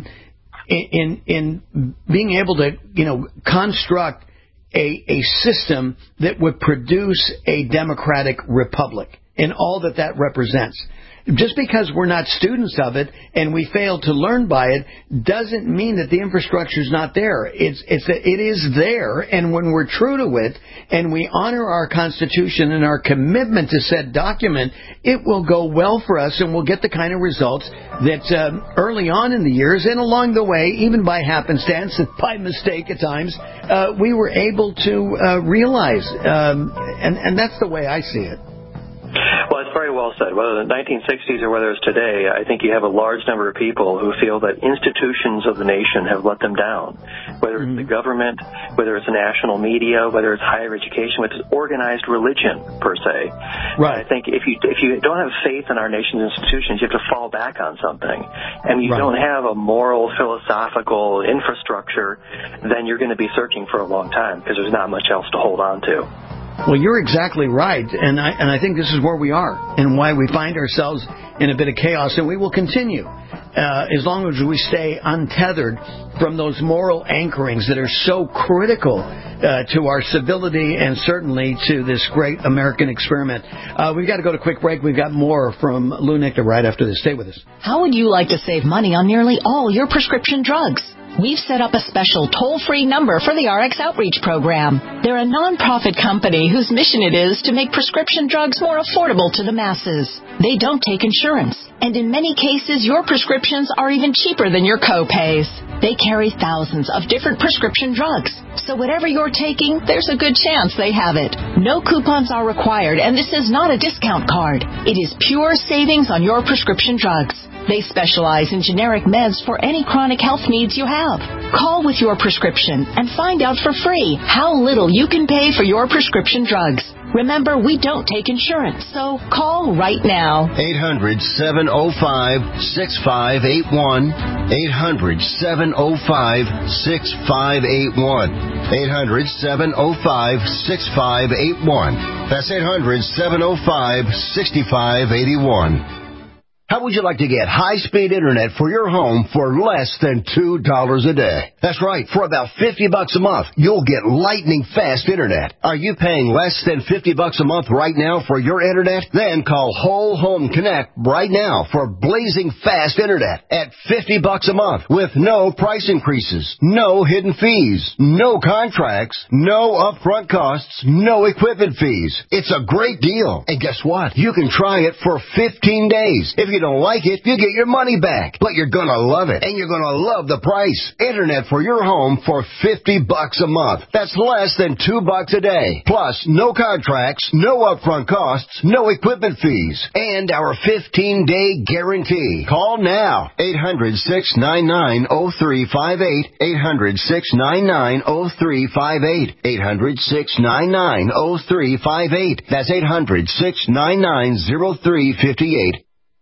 in being able to, construct a system that would produce a democratic republic and all that represents. Just because we're not students of it and we fail to learn by it doesn't mean that the infrastructure is not there. It is there, and when we're true to it and we honor our Constitution and our commitment to said document, it will go well for us and we'll get the kind of results that early on in the years and along the way, even by happenstance and by mistake at times, we were able to realize. And that's the way I see it. Well, it's very well said. Whether the 1960s or whether it's today, I think you have a large number of people who feel that institutions of the nation have let them down. Whether it's the government, whether it's the national media, whether it's higher education, whether it's organized religion, per se. Right. I think if you don't have faith in our nation's institutions, you have to fall back on something. And you don't have a moral, philosophical infrastructure, then you're going to be searching for a long time because there's not much else to hold on to. Well, you're exactly right, and I think this is where we are and why we find ourselves in a bit of chaos, and we will continue as long as we stay untethered from those moral anchorings that are so critical to our civility and certainly to this great American experiment. We've got to go to a quick break. We've got more from Lou Nichter right after this. Stay with us. How would you like to save money on nearly all your prescription drugs? We've set up a special toll-free number for the RX Outreach Program. They're a non-profit company whose mission it is to make prescription drugs more affordable to the masses. They don't take insurance, and in many cases, your prescriptions are even cheaper than your co-pays. They carry thousands of different prescription drugs, so whatever you're taking, there's a good chance they have it. No coupons are required, and this is not a discount card. It is pure savings on your prescription drugs. They specialize in generic meds for any chronic health needs you have. Call with your prescription and find out for free how little you can pay for your prescription drugs. Remember, we don't take insurance, so call right now. 800-705-6581. 800-705-6581. 800-705-6581. That's 800-705-6581. How would you like to get high-speed internet for your home for less than $2 a day? That's right. For about $50 a month, you'll get lightning-fast internet. Are you paying less than $50 a month right now for your internet? Then call Whole Home Connect right now for blazing fast internet at $50 a month with no price increases, no hidden fees, no contracts, no upfront costs, no equipment fees. It's a great deal. And guess what? You can try it for 15 days. If you you don't like it, you get your money back. But you're gonna love it, and you're gonna love the price. Internet for your home for $50 a month. That's less than $2 a day. Plus, no contracts, no upfront costs, no equipment fees, and our 15-day guarantee. Call now. 800-699-0358. 800-699-0358. 800-699-0358. That's 800-699-0358.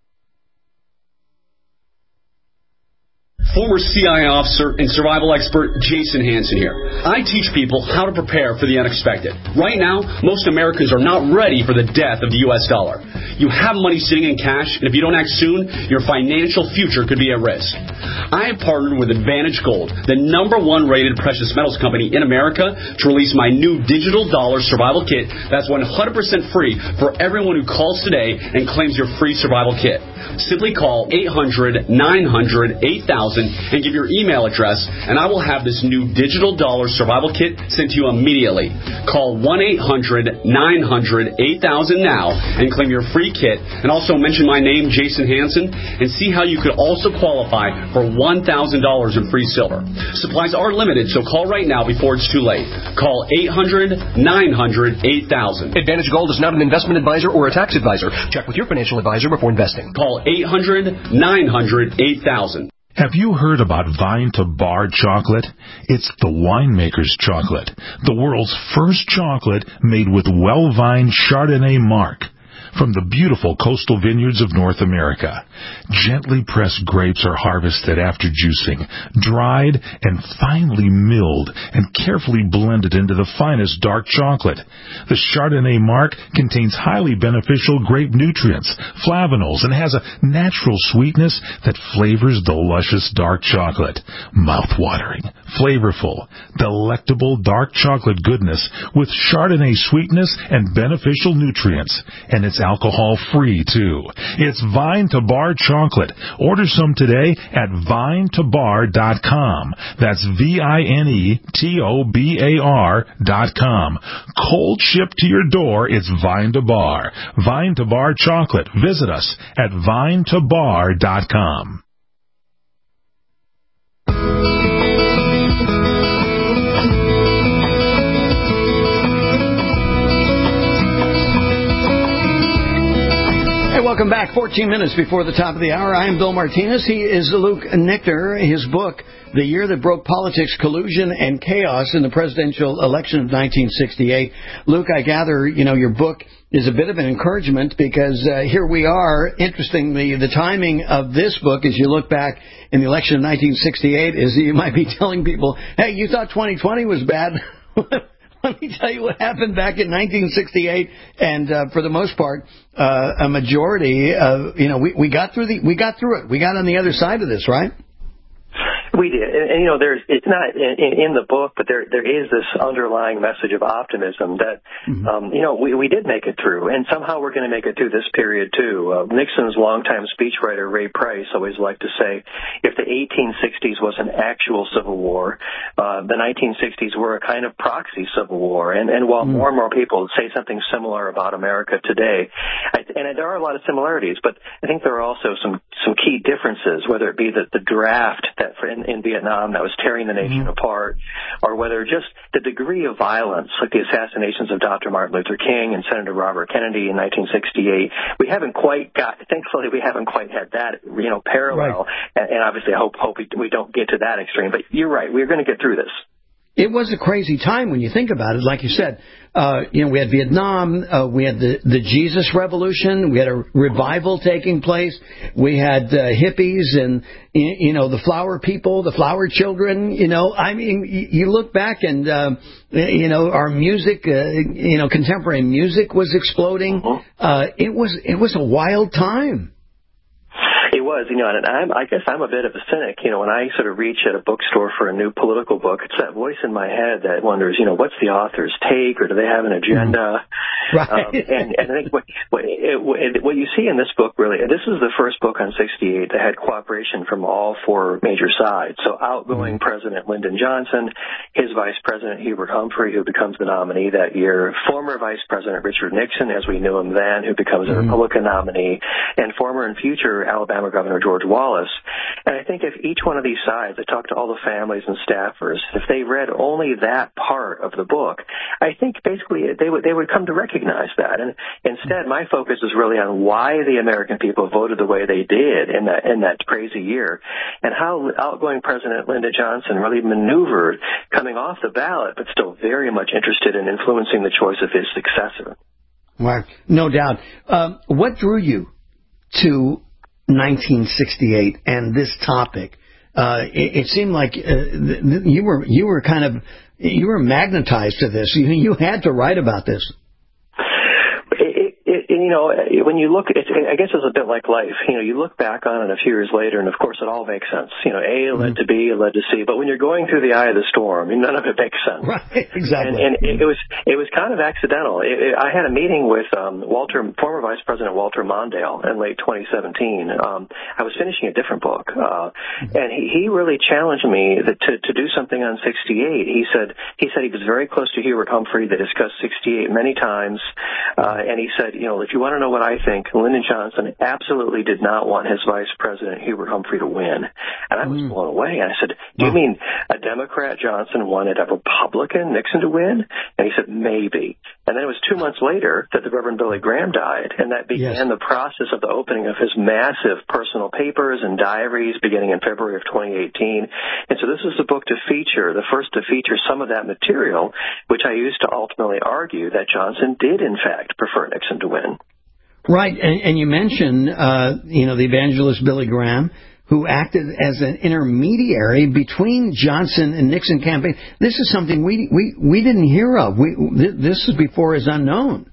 Former CIA officer and survival expert Jason Hansen here. I teach people how to prepare for the unexpected. Right now, most Americans are not ready for the death of the U.S. dollar. You have money sitting in cash, and if you don't act soon, your financial future could be at risk. I have partnered with Advantage Gold, the #1 rated precious metals company in America, to release my new digital dollar survival kit that's 100% free for everyone who calls today and claims your free survival kit. Simply call 800-900-8000 and give your email address, and I will have this new digital dollar survival kit sent to you immediately. Call 1-800-900-8000 now and claim your free kit, and also mention my name, Jason Hansen, and see how you could also qualify for $1,000 in free silver. Supplies are limited, so call right now before it's too late. Call 800-900-8000. Advantage Gold is not an investment advisor or a tax advisor. Check with your financial advisor before investing. Call 800-900-8000. Have you heard about Vine to Bar chocolate? It's the winemaker's chocolate, the world's first chocolate made with well-vined Chardonnay marc from the beautiful coastal vineyards of North America. Gently pressed grapes are harvested after juicing, dried and finely milled and carefully blended into the finest dark chocolate. The Chardonnay marc contains highly beneficial grape nutrients, flavanols, and has a natural sweetness that flavors the luscious dark chocolate. Mouth-watering, flavorful, delectable dark chocolate goodness with Chardonnay sweetness and beneficial nutrients. And it's alcohol-free, too. It's Vine to Bar chocolate. Order some today at vinetobar.com. That's VINETOBAR.com. Cold shipped to your door, it's Vine to Bar. Vine to Bar chocolate. Visit us at vinetobar.com. Welcome back. 14 minutes before the top of the hour. I am Bill Martinez. He is Luke Nichter. His book, The Year That Broke Politics, Collusion, and Chaos in the Presidential Election of 1968. Luke, I gather, your book is a bit of an encouragement because here we are. Interestingly, the timing of this book, as you look back in the election of 1968, is you might be telling people, hey, you thought 2020 was bad. Let me tell you what happened back in 1968, and for the most part, a majority of we got through it. We got on the other side of this, right? We did, and it's not in the book, but there is this underlying message of optimism that we did make it through, and somehow we're going to make it through this period too. Nixon's longtime speechwriter Ray Price always liked to say, if the 1860s was an actual civil war, the 1960s were a kind of proxy civil war, and while more and more people say something similar about America today, and there are a lot of similarities, but I think there are also some key differences, whether it be the draft that in Vietnam that was tearing the nation apart, or whether just the degree of violence, like the assassinations of Dr. Martin Luther King and Senator Robert Kennedy in 1968. Thankfully, we haven't quite had that, parallel. Right. And obviously, I hope we don't get to that extreme. But you're right, we're going to get through this. It was a crazy time when you think about it. Like you said, we had Vietnam, we had the Jesus Revolution, we had a revival taking place, we had hippies and, the flower people, the flower children, you look back and, our music, contemporary music was exploding. It was a wild time. It was, and I guess I'm a bit of a cynic. When I sort of reach at a bookstore for a new political book, it's that voice in my head that wonders, what's the author's take, or do they have an agenda? Right. And I think what you see in this book, really, this is the first book on 68 that had cooperation from all four major sides. So outgoing President Lyndon Johnson, his Vice President Hubert Humphrey, who becomes the nominee that year, former Vice President Richard Nixon, as we knew him then, who becomes a Republican nominee, and former and future Alabama Governor George Wallace. And I think if each one of these sides, I talked to all the families and staffers, if they read only that part of the book, I think basically they would come to recognize that. And instead, my focus is really on why the American people voted the way they did in that crazy year, and how outgoing President Lyndon Johnson really maneuvered coming off the ballot, but still very much interested in influencing the choice of his successor. Well, no doubt. What drew you to 1968 and this topic? It seemed like you were magnetized to this. You had to write about this. When you look, I guess it's a bit like life. You look back on it a few years later, and of course it all makes sense. A led to B, led to C. But when you're going through the eye of the storm, none of it makes sense. Right, exactly. And it was kind of accidental. I had a meeting with former Vice President Walter Mondale in late 2017. I was finishing a different book, and he really challenged me to do something on 68. He said he was very close to Hubert Humphrey. They discussed 68 many times, and he said, if you want to know what I think, Lyndon Johnson absolutely did not want his Vice President Hubert Humphrey to win. And I was blown away. And I said, do you mean a Democrat Johnson wanted a Republican Nixon to win? And he said, maybe. And then it was 2 months later that the Reverend Billy Graham died, and that began the process of the opening of his massive personal papers and diaries beginning in February of 2018. And so this is the book the first to feature some of that material, which I used to ultimately argue that Johnson did, in fact, prefer Nixon to win. Right, and you mentioned, the evangelist Billy Graham, who acted as an intermediary between Johnson and Nixon campaign. This is something we didn't hear of. This is before his unknown.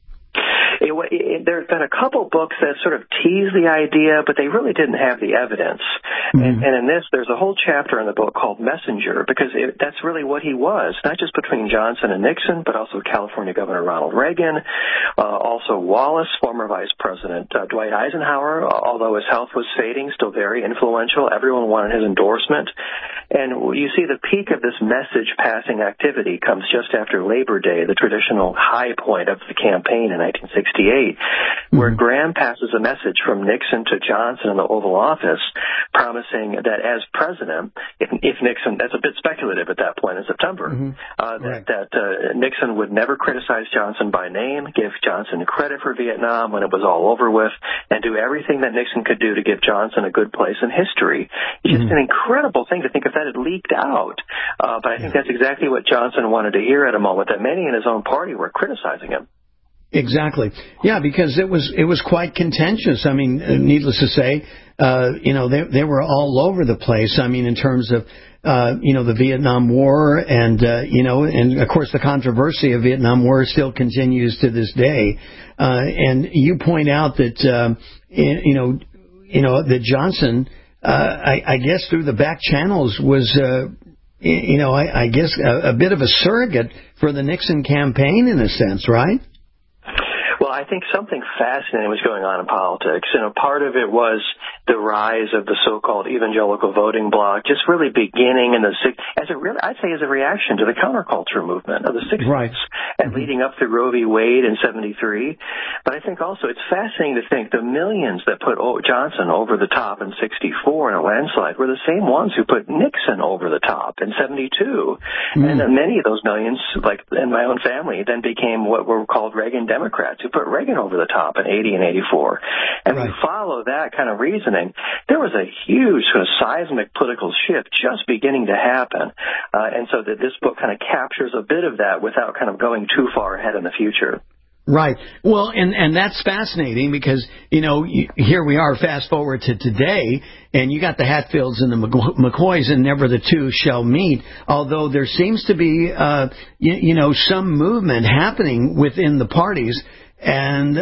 There's been a couple books that sort of tease the idea, but they really didn't have the evidence. And in this, there's a whole chapter in the book called Messenger, because that's really what he was, not just between Johnson and Nixon, but also California Governor Ronald Reagan, also Wallace, former Vice President Dwight Eisenhower, although his health was fading, still very influential. Everyone wanted his endorsement. And you see the peak of this message-passing activity comes just after Labor Day, the traditional high point of the campaign in 1968, where Graham passes a message from Nixon to Johnson in the Oval Office promising that as president, if Nixon, that's a bit speculative at that point in September, that Nixon would never criticize Johnson by name, give Johnson credit for Vietnam when it was all over with, and do everything that Nixon could do to give Johnson a good place in history. It's just an incredible thing to think if that had leaked out. But I think that's exactly what Johnson wanted to hear at a moment that many in his own party were criticizing him. Exactly. Yeah, because it was quite contentious. I mean, needless to say, they were all over the place. I mean, in terms of, the Vietnam War and of course the controversy of Vietnam War still continues to this day. And you point out that, that Johnson, I guess through the back channels was, I guess a bit of a surrogate for the Nixon campaign in a sense, right? Well, I think something fascinating was going on in politics. Part of it was the rise of the so-called evangelical voting bloc, just really beginning in the 60s, I'd say as a reaction to the counterculture movement of the 60s, and leading up to Roe v. Wade in 73. But I think also it's fascinating to think the millions that put Johnson over the top in 64 in a landslide were the same ones who put Nixon over the top in 72. And many of those millions, like in my own family, then became what were called Reagan Democrats, who put Reagan over the top in 80 and 84. And we follow that kind of reasoning. There was a huge sort of seismic political shift just beginning to happen. And so that this book kind of captures a bit of that without kind of going too far ahead in the future. Right. Well, and that's fascinating because, here we are, fast forward to today, and you got the Hatfields and the McCoys, and never the two shall meet, although there seems to be, some movement happening within the parties. And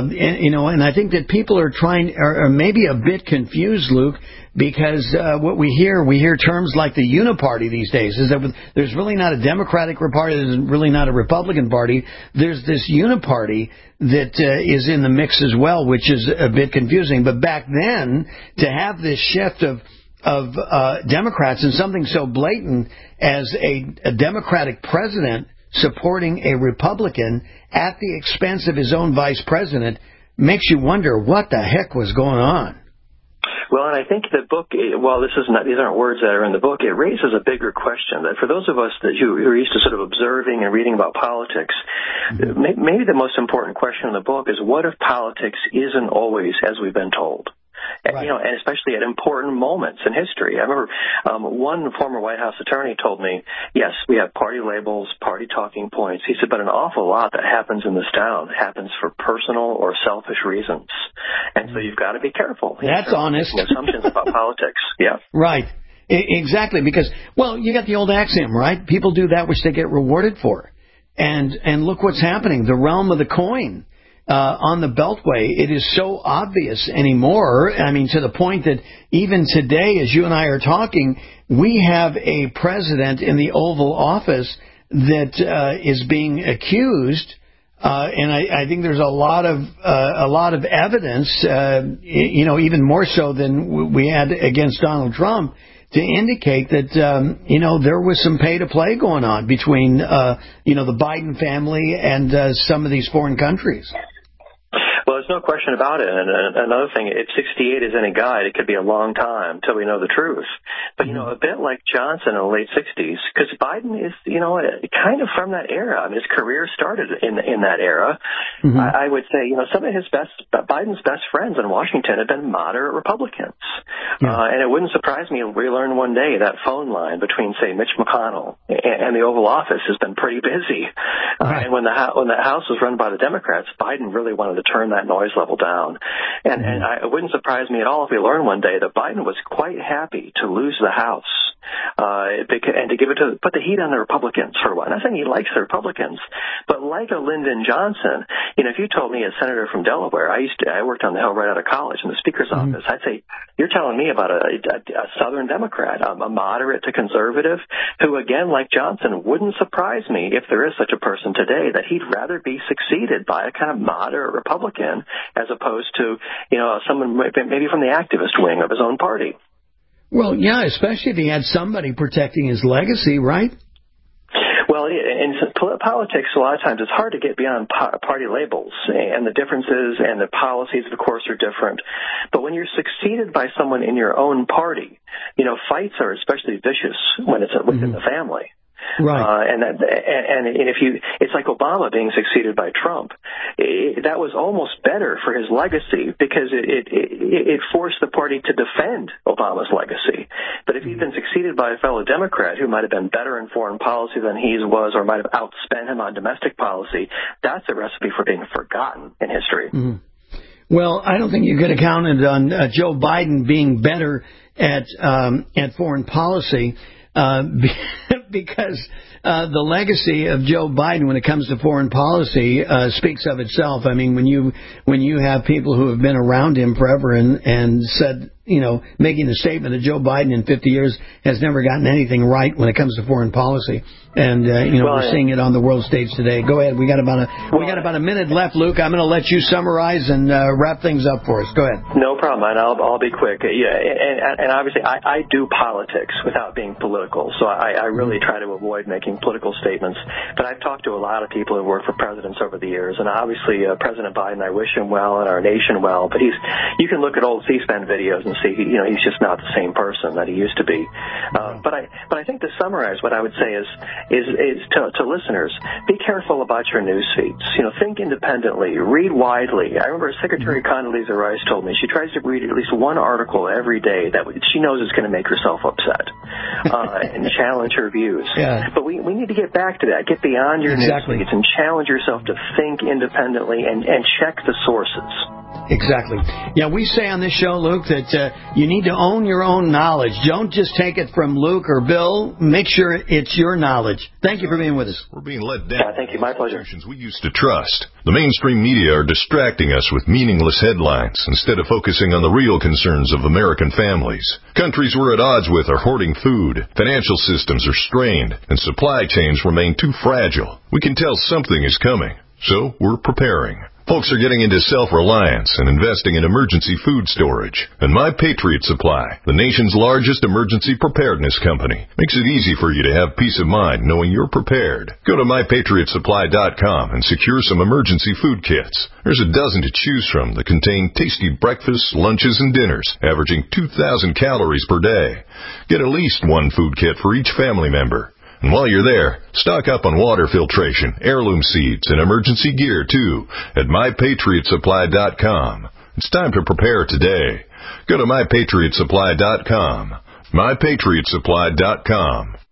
I think that people are maybe a bit confused, Luke, because what we hear terms like the uniparty these days, is that there's really not a Democratic party, there's really not a Republican party, there's this uniparty that is in the mix as well, which is a bit confusing. But back then, to have this shift of Democrats and something so blatant as a Democratic president supporting a Republican at the expense of his own vice president makes you wonder what the heck was going on. Well, and I think the book, while these aren't words that are in the book, it raises a bigger question that for those of us who are used to sort of observing and reading about politics, maybe the most important question in the book is, what if politics isn't always as we've been told? Right. And especially at important moments in history. I remember one former White House attorney told me, yes, we have party labels, party talking points. He said, but an awful lot that happens in this town happens for personal or selfish reasons. And so you've got to be careful. That's honest. Assumptions about politics. Yeah. Right. Exactly. Because, well, you got the old axiom, right? People do that which they get rewarded for. And look what's happening. The realm of the coin. On the Beltway, it is so obvious anymore. I mean, to the point that even today, as you and I are talking, we have a president in the Oval Office that is being accused, and I think there's a lot of evidence, even more so than we had against Donald Trump, to indicate that, there was some pay-to-play going on between, the Biden family and some of these foreign countries. Well, there's no question about it. And another thing, if 68 is any guide, it could be a long time till we know the truth. But, a bit like Johnson in the late 60s, because Biden is, kind of from that era. I mean, his career started in that era. Mm-hmm. I would say, some of Biden's best friends in Washington have been moderate Republicans. Yeah. And it wouldn't surprise me if we learn one day that phone line between, say, Mitch McConnell and the Oval Office has been pretty busy. Right. And when the House was run by the Democrats, Biden really wanted to turn that noise level down. And it wouldn't surprise me at all if we learn one day that Biden was quite happy to lose the House and to put the heat on the Republicans for a while. I'm not saying he likes the Republicans, but like a Lyndon Johnson, if you told me a senator from Delaware, I worked on the Hill right out of college in the Speaker's office, I'd say, you're telling me about a Southern Democrat, a moderate to conservative, who, again, like Johnson, wouldn't surprise me if there is such a person today, that he'd rather be succeeded by a kind of moderate Republican as opposed to, someone maybe from the activist wing of his own party. Well, yeah, especially if he had somebody protecting his legacy, right? Well, in politics, a lot of times it's hard to get beyond party labels, and the differences and the policies, of course, are different. But when you're succeeded by someone in your own party, fights are especially vicious when it's within the family. Right. It's like Obama being succeeded by Trump. That was almost better for his legacy because it forced the party to defend Obama's legacy. But if he'd been succeeded by a fellow Democrat who might have been better in foreign policy than he was, or might have outspent him on domestic policy, that's a recipe for being forgotten in history. Mm-hmm. Well, I don't think you could have counted on Joe Biden being better at foreign policy. Because the legacy of Joe Biden when it comes to foreign policy speaks of itself. I mean, when you have people who have been around him forever and said, making the statement that Joe Biden in 50 years has never gotten anything right when it comes to foreign policy. And, we're seeing it on the world stage today. Go ahead. We got about a minute left, Luke. I'm going to let you summarize and wrap things up for us. Go ahead. No problem, and I'll be quick. Yeah, and obviously I do politics without being political, so I really try to avoid making political statements. But I've talked to a lot of people who work for presidents over the years, and obviously President Biden, I wish him well and our nation well. But you can look at old C-SPAN videos and see, he's just not the same person that he used to be. But I think to summarize, what I would say is to listeners, be careful about your news feeds. Think independently, read widely. I remember Secretary Condoleezza Rice told me she tries to read at least one article every day that she knows is going to make herself upset and challenge her views. Yeah. But we need to get back to that. Get beyond your news feeds and challenge yourself to think independently and check the sources. Exactly. Yeah, we say on this show, Luke, that you need to own your own knowledge. Don't just take it from Luke or Bill. Make sure it's your knowledge. Thank you for being with us. We're being let down. Thank you. My pleasure. We used to trust. The mainstream media are distracting us with meaningless headlines instead of focusing on the real concerns of American families. Countries we're at odds with are hoarding food, financial systems are strained, and supply chains remain too fragile. We can tell something is coming, so we're preparing. Folks are getting into self-reliance and investing in emergency food storage. And My Patriot Supply, the nation's largest emergency preparedness company, makes it easy for you to have peace of mind knowing you're prepared. Go to MyPatriotSupply.com and secure some emergency food kits. There's a dozen to choose from that contain tasty breakfasts, lunches, and dinners, averaging 2,000 calories per day. Get at least one food kit for each family member. And while you're there, stock up on water filtration, heirloom seeds, and emergency gear, too, at MyPatriotSupply.com. It's time to prepare today. Go to MyPatriotSupply.com. MyPatriotSupply.com.